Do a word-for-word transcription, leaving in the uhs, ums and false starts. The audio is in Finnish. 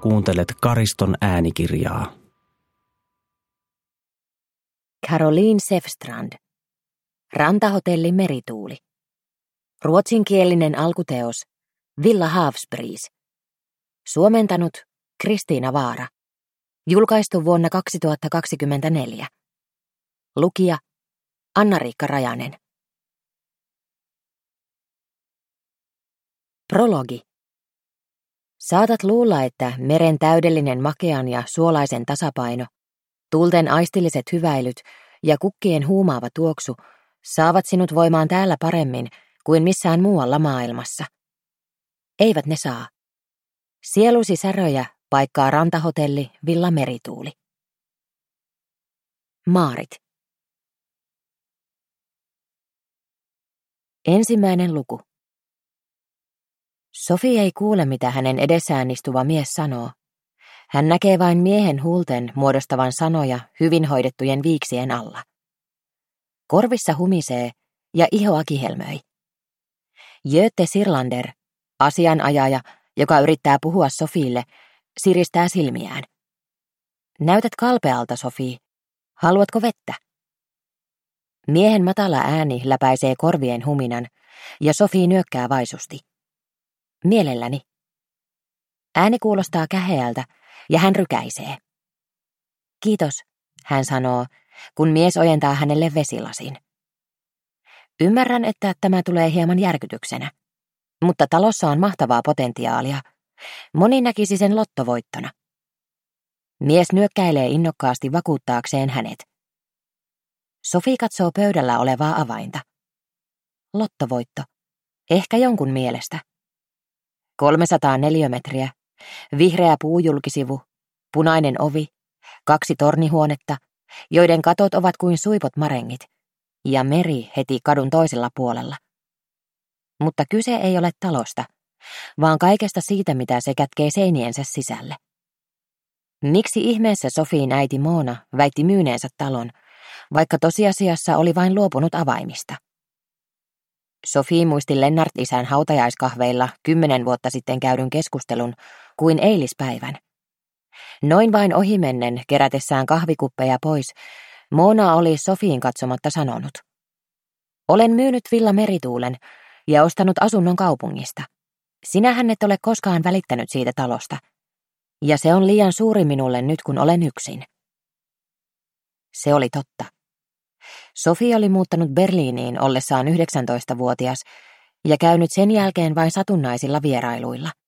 Kuuntelet Kariston äänikirjaa. Caroline Säfstrand. Rantahotelli Merituuli. Ruotsinkielinen alkuteos Villa Havsbris. Suomentanut Kristiina Vaara. Julkaistu vuonna kaksituhattakaksikymmentäneljä. Lukija Anna-Riikka Rajanen. Prologi. Saatat luulla, että meren täydellinen makean ja suolaisen tasapaino, tuulten aistilliset hyväilyt ja kukkien huumaava tuoksu saavat sinut voimaan täällä paremmin kuin missään muualla maailmassa. Eivät ne saa. Sielusi säröjä paikkaa rantahotelli Villa Merituuli. Maarit. Ensimmäinen luku. Sofi ei kuule, mitä hänen edessään istuva mies sanoo. Hän näkee vain miehen huulten muodostavan sanoja hyvin hoidettujen viiksien alla. Korvissa humisee ja ihoa kihelmöi. Göte Sirlander, asianajaja, joka yrittää puhua Sofille, siristää silmiään. Näytät kalpealta, Sofi. Haluatko vettä? Miehen matala ääni läpäisee korvien huminan ja Sofi nyökkää vaisusti. Mielelläni. Ääni kuulostaa käheältä ja hän rykäisee. Kiitos, hän sanoo, kun mies ojentaa hänelle vesilasin. Ymmärrän, että tämä tulee hieman järkytyksenä, mutta talossa on mahtavaa potentiaalia. Moni näkisi sen lottovoittona. Mies nyökkäilee innokkaasti vakuuttaakseen hänet. Sofi katsoo pöydällä olevaa avainta. Lottovoitto. Ehkä jonkun mielestä. kolmesataa neliömetriä, vihreä puujulkisivu, punainen ovi, kaksi tornihuonetta, joiden katot ovat kuin suipot marengit, ja meri heti kadun toisella puolella. Mutta kyse ei ole talosta, vaan kaikesta siitä, mitä se kätkee seiniensä sisälle. Miksi ihmeessä Sofin äiti Moona väitti myyneensä talon, vaikka tosiasiassa oli vain luopunut avaimista? Sofi muisti Lennart-isän hautajaiskahveilla kymmenen vuotta sitten käydyn keskustelun kuin eilispäivän. Noin vain ohimennen kerätessään kahvikuppeja pois, Moona oli Sofiin katsomatta sanonut. Olen myynyt Villa Merituulen ja ostanut asunnon kaupungista. Sinähän et ole koskaan välittänyt siitä talosta. Ja se on liian suuri minulle nyt, kun olen yksin. Se oli totta. Sofi oli muuttanut Berliiniin ollessaan yhdeksäntoistavuotias ja käynyt sen jälkeen vain satunnaisilla vierailuilla.